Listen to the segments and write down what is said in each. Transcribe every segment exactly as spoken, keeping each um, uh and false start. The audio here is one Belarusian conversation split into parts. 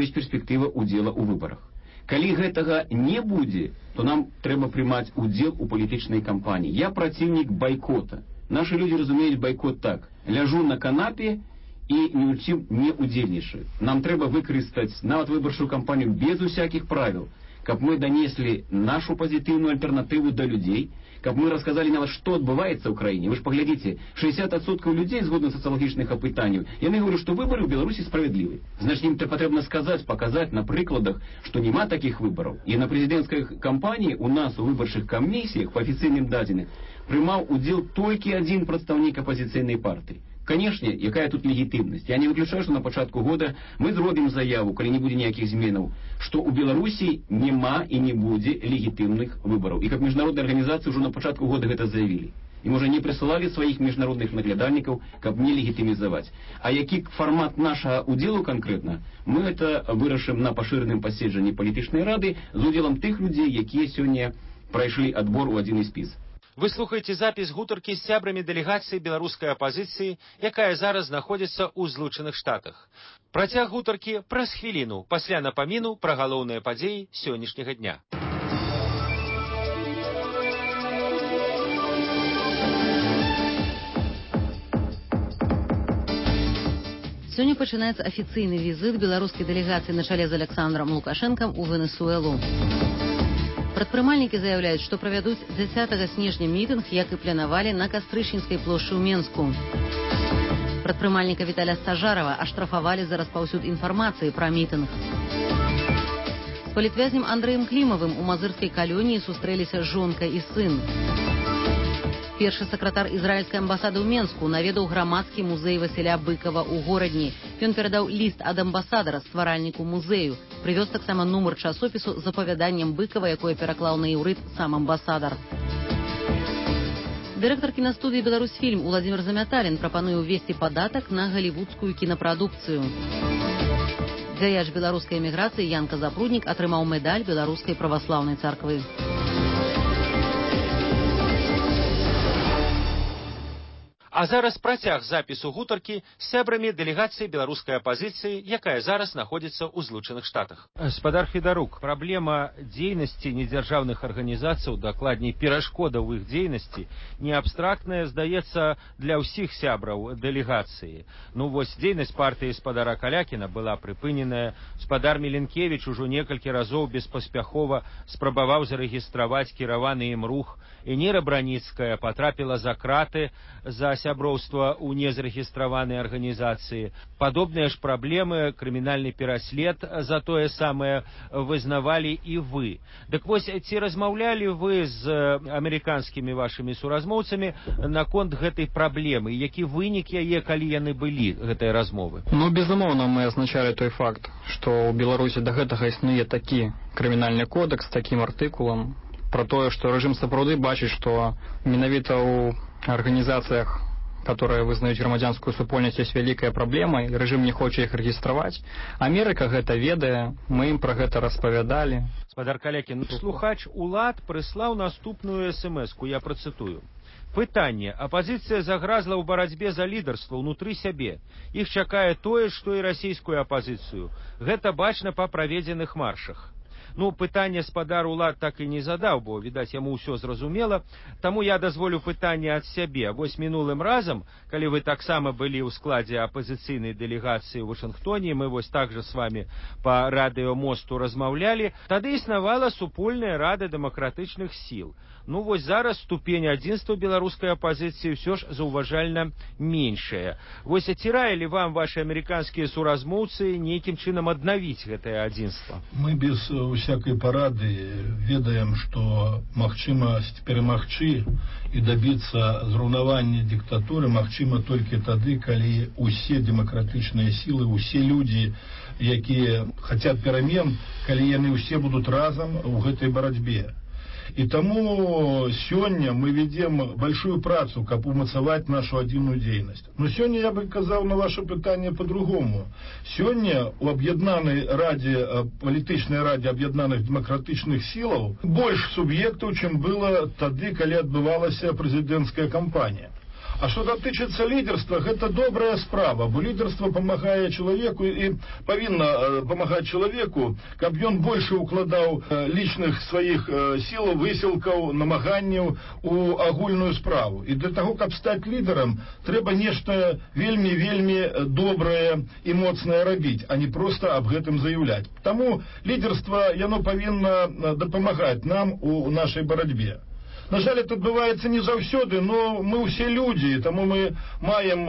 ёсць перспектыва ўдзела ў выбарах. Калі гэтага не будзе, то нам трэба прымаць удзел у палітычнай кампаніі. Я праціўнік байкота. Нашы людзі разумеюць байкот так: ляжу на канапе і ні ў чым не удзельнічаю. Нам трэба выкарыстаць нават выбарчую кампанію без усякіх правіл, каб мы данеслі нашу пазітыўную альтэрнатыву да людзей, каб мы расказалі нават, што адбываецца ў краіне. Вы ж паглядзіце, шэсцьдзесят адсоткаў людзей, згодна сацыялагічных апытанняў, яны говорят, што выбары ў Беларусі справядлівы. Значит, ім патрэбна сказаць, паказаць на прыкладах, што няма такіх выбараў. І на прэзідэнцкай кампаніі у нас у выбарчых камісіях па афіцыйным дадзеным прымаў удзел толькі адзін прадстаўнік апазіцыйнай партыі. Канешне, якая тут легітымнасць? Я не выключаю, што на пачатку года мы зробім заяву, калі не будзе ніякіх зменаў, што ў Беларусі няма і не будзе легітымных выбараў. І как міжнародная арганізацыя ўжо на пачатку года гэта заявілі. І можа не прысылалі сваіх міжнародных наглядальнікаў, каб не легітымізаваць. А які фармат нашага удзелу канкрэтна, мы это вырашым на пашыраным паседжанні палітычнай рады з удзелам тых людзей, якія сёння прайшлі адбор у адзіны спіс. Вы слухаеце запіс гутаркі з сябрамі дэлегацыі беларускай апазіцыі, якая зараз знаходзіцца ў Злучаных Штатах. Працяг гутаркі праз хвіліну пасля напаміну пра галоўныя падзеі сённяшняга дня. Сёння пачынаецца афіцыйны візіт беларускай дэлегацыі на чале з Александром Лукашэнкам у Венесуэлу. Прадпрымальнікі заяўляюць, што правядуць дзесятага снежня мітынг, як і планавалі на Кастрычніцкай плошчы ў Менску. Прадпрымальніка Віталя Стажарова аштрафавалі за распаўсюд інфармацыі пра мітынг. З палітвязнем Андрэем Клімавым у мазырскай калоніі сустрэліся жонка і сын. Першы сакратар ізраільскай амбасады ў Менску наведаў грамадскі музей Васіля Быкова ў горадні. Ён перадаў ліст ад амбасадара стваральніку музею. Прывёз таксама нумар часопісу з апавяданнем Быкова, якое пераклаў на іўрыт сам амбасадар. Дырэктар кінастудыі «Беларусьфільм» Уладзімір Замяталін прапануе ўвесці падатак на галівудскую кінапрадукцыю. Дзяяч беларускай эміграцыі Янка Запруднік атрымаў медаль Беларускай праваслаўнай царквы. А зараз працяг запісу гутаркі з сябрамі дэлегацыі беларускай апазіцыі, якая зараз знаходзіцца ў Злучаных Штатах. Спадар Федарук, праблема дзейнасці недзяржаўных арганізацый, дакладней перашкода ў іх дзейнасці, не абстрактная, здаецца, для ўсіх сябраў дэлегацыі. Ну вось дзейнасць партыі спадара Калякіна была прыпыненая. Спадар Міленкевіч ужо некалькі разоў беспаспяхова спрабаваў зарэгістраваць кіраваны ім рух. Эніра Браніцкая потрапіла за краты за сяброўства ў незарэгістраванай арганізацыі. Падобныя ж праблемы, крымінальны пераслед за тое самае вызнавалі і вы. Дык вось, ці размаўлялі вы з амерыканскімі вашымі суразмоўцамі наконт гэтай праблемы? Які вынік яе, калі яны былі, гэтай размовы? Ну, безумоўна, мы азначалі той факт, што ў Беларусі да гэтага існуе такі крымінальны кодекс з такім артыкулам, про тое, што рэжым сапраўды бачыць, што менавіта ў арганізацыях, которые вызнаюць грамадзянскую супольнасць, ёсць вялікая праблема, і рэжым не хоча іх рэгістраваць. Амерыка гэта ведае, мы ім пра гэта распавядалі. Спадар Калякін, слухач улад прыслаў наступную эс-эм-эску, я працытую. Пытанне. Апазіцыя загразла ў барацьбе за лідарства ўнутры сябе. Іх чакае тое, што і расійскую апазіцыю. Гэта бачна па праведзеных маршах. Ну, пытанне спадар улад так і не задаў, бо, відаць, яму ўсё зразумела. Таму я дазволю пытанне ад сябе. Вось мінулым разам, калі вы таксама былі ў складзе апазіцыйнай дэлегацыі ў Вашынгтоне, мы вось так жа з вамі па радыёмосту размаўлялі, тады існавала супольная рада дэмакратычных сіл. Ну, вось зараз ступень адзінства беларускай апазіцыі ўсё ж заўважальна меншая. Вось, ці раілі вам ваши амерыканскія суразмоўцы нейкім чынам аднавіць гэтае адзінства? Мы без всякой парады ведаем, што магчымасць перамагчы і дабіцца зруйнавання дыктатуры магчыма толькі тады, калі усе дэмакратычныя сілы, усе людзі, якія хацяць перамен, калі яны ўсе будуць разам у гэтай барацьбе. І таму сёння мы ведем большую працу, каб умацаваць нашу адзіную дзейнасць. Но сёння я бы казаў на ваше пытанне по-другому. Сёння у аб'яднанай радзе, палітычнай радзе аб'яднаных дэмакратычных сілаў больш суб'ектаў, чым было тады, калі адбывалася прэзідэнцкая кампанія. А что дотычыцца лидерства, это добрая справа, бо лидерство помогает человеку и повинно помогать человеку, каб ён больше укладаў личных своих сил, высілкаў, намаганняў у агульную справу. И для того, каб стать лидером, трэба нешта вельмі-вельмі добрае и моцнае рабіць, а не просто об гэтым заявлять. Тому лидерство, яно повинно дапамагаць нам у нашей борьбе. На жаль, это адбываецца не заўсёды, но мы ўсе людзі, таму мы маем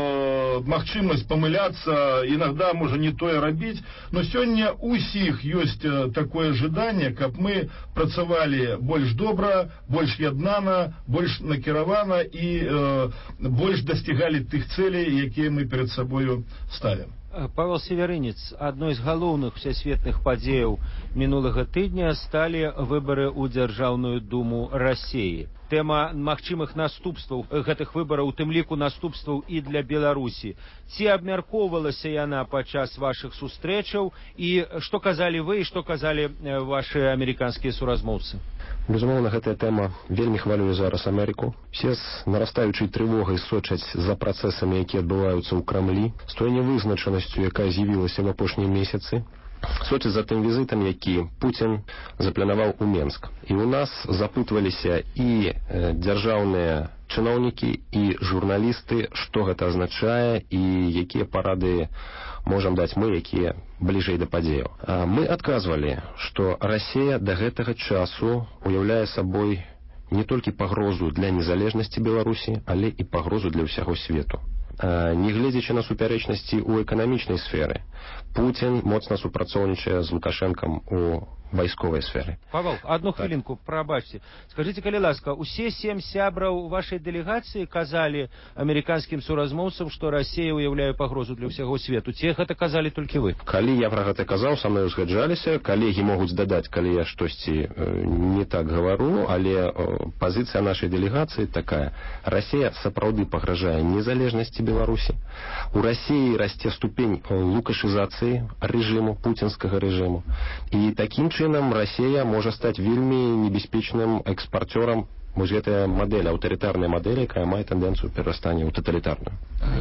э, магчымасць памыляцца, інагда можа не тое рабіць, но сёння ўсіх ёсць такое жаданне, каб мы працавалі больш добра, больш яднана, больш накіравана і э, больш дасцігалі тых цэлей, якія мы перад сабою ставім. Павел Северынец, адной з галоўных всесветных падзеяў мінулага тыдня сталі выбары ў Дзяржаўную думу Расіі. Тэма магчымых наступстваў гэтых выбараў, у тым ліку наступстваў і для Беларусі. Ці абмяркоўвалася яна падчас вашых сустрэчаў, і што казалі вы, і што казалі вашы амерыканскія суразмоўцы? Безумоўна, гэтая тэма вельмі хвалюе зараз Амерыку. Все з нарастаючай трывогай сочаць за працэсамі, якія адбываюцца ў Крамлі, з той невызначанасцю, якая з'явілася в апошнія месяцы. Сочаць за тым візітам, які Пуцін запланаваў у Менск. І ў нас запытваліся і э, дзяржаўныя чыноўнікі, і журналісты, што гэта азначае і якія парады можам даць мы, якія бліжэй да падзеяў. А мы адказвалі, што Расія да гэтага часу уяўляе сабой не толькі пагрозу для незалежнасці Беларусі, але і пагрозу для ўсяго свету. Не гледзячы на супярэчнасці ў эканамічнай сферы, Пуцін моцна супрацоўнічае з Лукашэнкам у вайсковай сферы. Павел, одну хвилинку, прабачце. Скажите, калі ласка, усе сем сябраў вашай дэлегацыі казалі амерыканскім суразмоўцам, што Расія ўяўляе пагрозу для ўсяго свету? Ці гэта казалі толькі вы? Калі я пра гэта казаў, са мной узгаджаліся. Калегі могуць дадаць, калі я штосьці не так гавару, але пазіцыя нашай дэлегацыі такая. Расія сапраўды пагражае незалежнасці Беларусі. У Расіі расце ступень лукашызацыі рэжыму, пуцінскага рэжыму. І такім чынам Россия может стать вельмі небяспечным экспортером. Вот эта модель, авторитарная модель, которая имеет тенденцию перерастания в тоталитарную.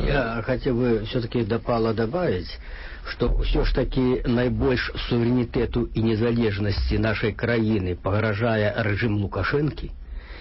Я хотел бы все-таки до Павла добавить, что все ж таки наибольш суверенитету и незалежности нашей краины погрожая режим Лукашенки,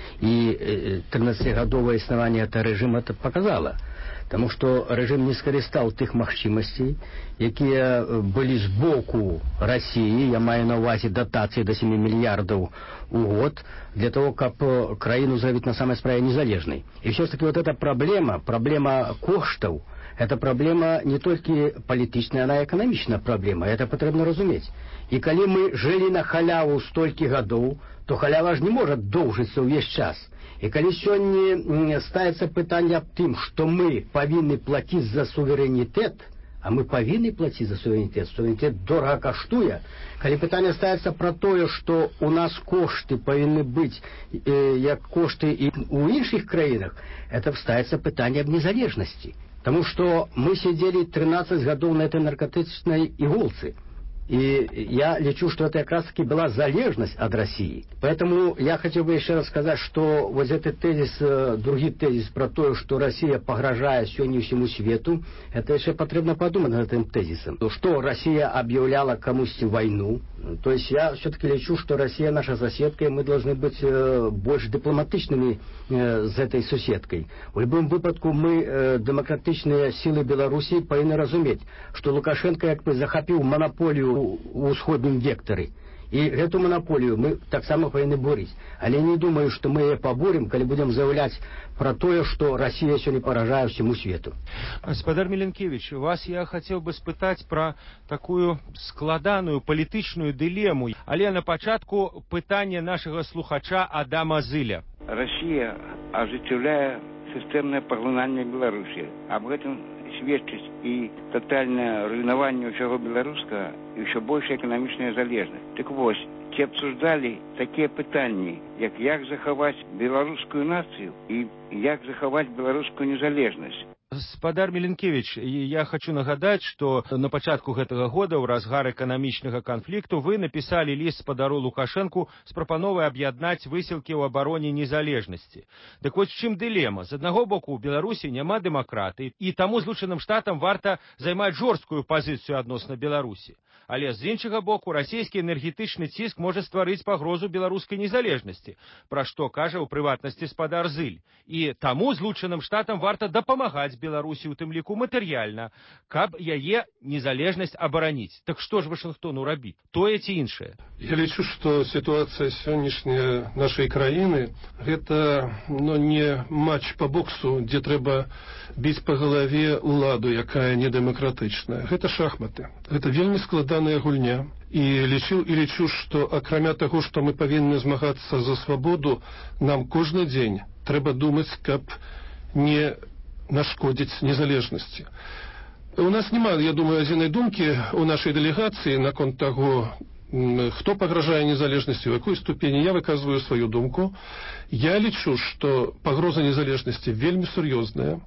и тринадцатигадовое основание этого режима это показало. Потому что режим не скарыстаў тых магчымасцей, якія былі з боку России, я маю на увазе датацыі до семи миллиардов у год, для того, каб краіну зрабіць на самой справе незалежной. И все-таки вот эта проблема, проблема коштаў, это проблема не только политичная, она экономичная проблема, это потрібно разуметь. И калі мы жили на халяву столькі гадоў, то халява ж не может доўжыцца ўвесь час. И калі сёння ставится пытанне аб тым, што мы павінны плаціць за суверэнітэт, а мы павінны плаціць за суверэнітэт, суверэнітэт дорага каштуе, калі пытанне ставится пра тое, што у нас кошты павінны быць э, як кошты і ў іншых краінах, это ставится пытанне аб незалежнасці. Потому что мы сидели тринадцать годов на этой наркотической иголце. И я лечу, что это как раз таки была залежность от России. Поэтому я хотел бы еще раз сказать, что вот этот тезис, другой тезис про то, что Россия погрожает сегодня всему свету, это еще потребно подумать над этим тезисом. Что Россия объявляла кому-то войну. То есть я все-таки лечу, что Россия наша соседка, и мы должны быть больше дипломатичными с этой соседкой. В любом выпадку мы, демократичные силы Беларуси, повинны разуметь, что Лукашенко как бы захопил монополию у ўсходнім векторы. І эту монополію мы таксама павінны боріць. Але не думаю, што мы яе паборем, калі будем заяўляць пра тое, што Расія сёння паражае ўсяму свету. Спадар Міленкевич, вас я хацеў бы спытаць пра такую складаную палітычную дылему. Але на пачатку пытанне нашага слухача Адама Зыля. Россия ажыццяўляе сістэмнае паглынанне Беларусі. Аб гэтым сведчыць і тотальное руйнаванне ўсяго беларускага і ўсё большая эканамічная залежнасць. Так вось, ці абсуждалі такія пытанні, як як захаваць беларускую нацыю і як захаваць беларускую незалежнасць. Спадар Меленкевич, я хочу нагадаць, што на пачатку гэтага года ў разгар эканамічнага канфлікту вы напісалі ліст спадару Лукашэнку з прапановай аб'яднаць высілкі ў абароне незалежнасці. Дык вось чым дылема? З аднаго боку, у Беларусі няма дэмакратыі, і таму Злучаным Штатам варта займаць жорсткую пазіцыю адносна Беларусі. Але з іншага боку, расійскі энергетычны ціск можа стварыць пагрозу беларускай незалежнасці, пра што кажа ў прыватнасці спадар Зыль. І таму Злучаным Штатам варта дапамагаць Беларусі, у тым ліку матэрыяльна, каб яе незалежнасць абараніць. Так што ж Вашынгтону рабіць? Тое ці іншае? Я лічу, што сітуацыя сённяшняя нашай краіны гэта ну, не матч па боксу, дзе трэба біць па галаве ўладу, якая недэмакратычная. Гэта шахматы. Гэта вельмі складаная гульня. І лічу, і лічу, што акрамя таго, што мы павінны змагацца за свабоду, нам кожны дзень трэба думаць, каб не нашкодзіць незалежнасці. У нас няма, я думаю, адзінай думкі у нашай дэлегацыі наконт таго, хто пагражае незалежнасці, у якой ступені. Я выказваю сваю думку. Я лічу, што пагроза незалежнасці вельмі сур'ёзная.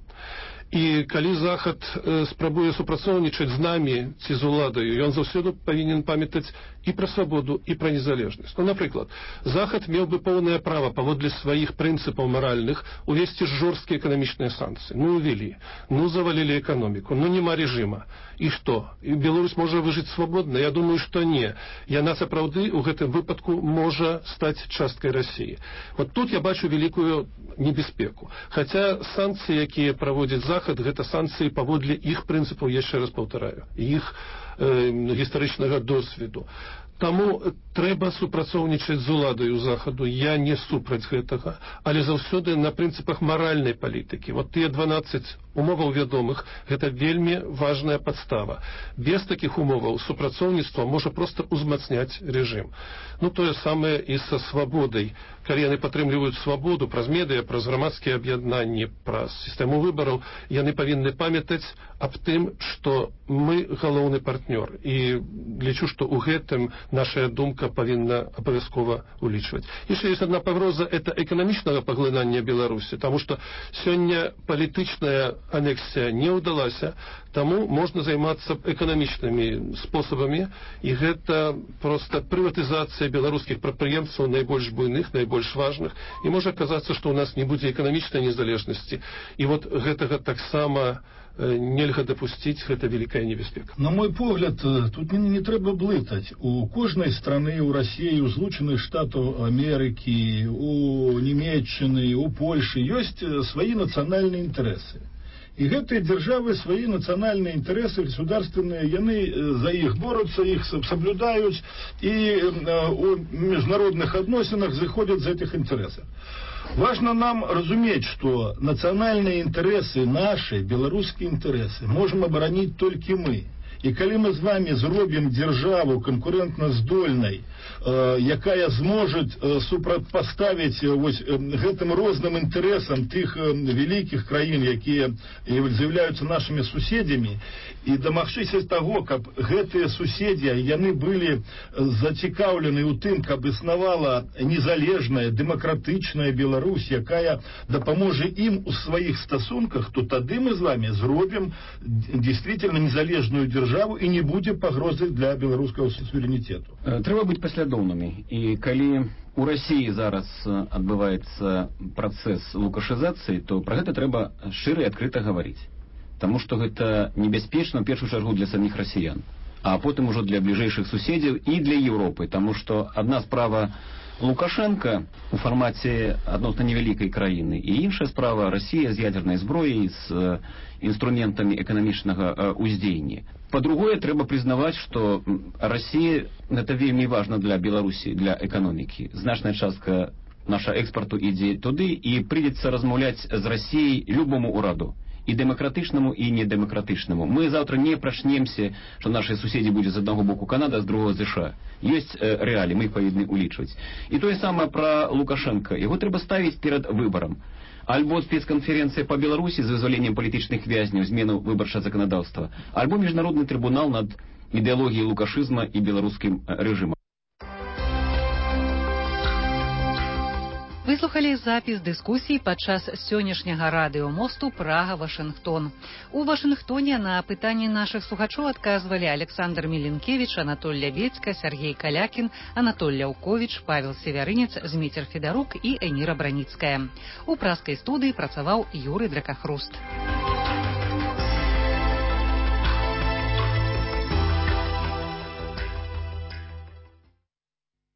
І калі Захад э, спрабуе супрацоўнічаць з намі ці з уладаю, ён заўсёды павінен памятаць і пра свабоду, і пра незалежнасць. Ну, напрыклад, Захад меў бы поўнае права паводле сваіх прынцыпаў маральных увесці жорсткія эканамічныя санкцыі. Ну, увелі. Ну, завалілі эканоміку. Ну, няма рэжыма. І што? І Беларусь можа выжыць свабодна? Я думаю, што не. Яна сапраўды ў гэтым выпадку можа стаць часткай Расіі. Вот тут я бачу вялікую небяспеку. Хаця санкцыі, якія праводзіць Захад, гэта санкцыі паводле іх прынцыпаў, яшчэ раз паўтараю, іх э, гістарычнага досведу. Таму трэба супрацоўнічаць з уладаю Захаду. Я не супраць гэтага, але заўсёды на прынцыпах маральнай палітыкі. Вот тыя дванаццаць умоваў вядомых, гэта вельмі важная падстава. Без такіх умоваў супрацоўніцтва можа проста ўзмацняць рэжым. Ну, тое самае і са свабодай. Калі яны падтрымліваюць свабоду праз медыа, праз грамадскія аб'яднанні, праз сістэму выбараў, яны павінны памятаць аб тым, што мы галоўны партнёр. І лічу, што ў гэтым наша думка павінна абавязкова улічваць. Яшчэ ёсць адна пагроза, это эканамічнага паглынання Беларусі, таму што сёння палітычная анексія не ўдалася, таму можна займацца эканамічнымі спосабамі, і гэта проста прыватызацыя беларускіх прадпрыемстваў найбольш буйных, найбольш важных, і можа аказацца, што ў нас не будзе эканамічнай незалежнасці. І вот гэтага таксама нельга дапусціць, гэта вялікая небяспека. На мой погляд, тут не, не трэба блытаць. У кожнай страны, у Расіі, у Злучаных Штатаў Амерыкі, у Нямецчыны, у Польшы ёсць свае нацыянальныя інтарэсы. І гэтыя дзяржавы свае нацыянальныя інтарэсы государственныя, яны за іх борюцца, іх соблюдаюць і у міжнародных адносінах зыходзяць з гэтых інтарэсаў. Важно нам разуметь, что национальные интересы наши, белорусские интересы, можем оборонить только мы. И когда мы с вами зробим державу конкурентно здольной, э, якая зможет э, супротпоставить э, вось, э, гэтым розным интересам тых э, великих краин, якія являются нашими суседями, и домагчыся того, каб гэтыя суседи, яны были зацікаўлены ў тым, каб існавала незалежная, демократичная Беларусь, якая дапаможа им у своих стасунках, то тады мы с вами зробим действительно незалежную державу и не будзе пагрозы для беларускага суверэнітэту. Трэба быць паслядоўнымі. І калі у Расіі зараз адбываецца працэс лукашызацыі, то пра гэта трэба шчыра і адкрыта гаварыць. Таму што гэта небяспечна, ў першую чаргу, для саміх расіян, а потым ужо для бліжэйшых суседзяў і для Еўропы. Таму што адна справа Лукашенко у фармаце адносна невялікай краіны, і іншая справа Расія з ядзернай зброяй, з інструментамі эканамічнага ўздзеяння. Па-другое, трэба прызнаваць, што Расія гэта вельмі важна для Беларусі, для эканомікі. Значная частка наша экспарту ідзе туды, і прыйдзецца размаўляць з Расіяй любому ўраду, і дэмакратычнаму, і недэмакратычнаму. Мы заўтра не прачнемся, што нашыя суседзі будзе з аднаго боку Канада, з другого ЗША. Ёсць э, рэалі, мы іх павінны улічваць. І тое самае пра Лукашенка. Яго трэба ставіць перад выбарам. Альбо спецканферэнцыя па Беларусі з вызваленнем палітычных вязняў, змену выбарчага заканадаўства, альбо міжнародны трыбунал над ідэалогіяй лукашызма і беларускім рэжымам. Выслухалі запіс дыскусій падчас сённяшняга радыёмосту Прага-Вашынгтон. У Вашынгтоне на пытанні нашых слухачоў адказвалі Александр Міленкевіч, Анатоль Лябедзька, Сергей Калякін, Анатоль Ляўковіч, Павел Севярынец, Зміцер Федарук і Эміра Браніцкая. У пражскай студыі працаваў Юрый Дракахруст.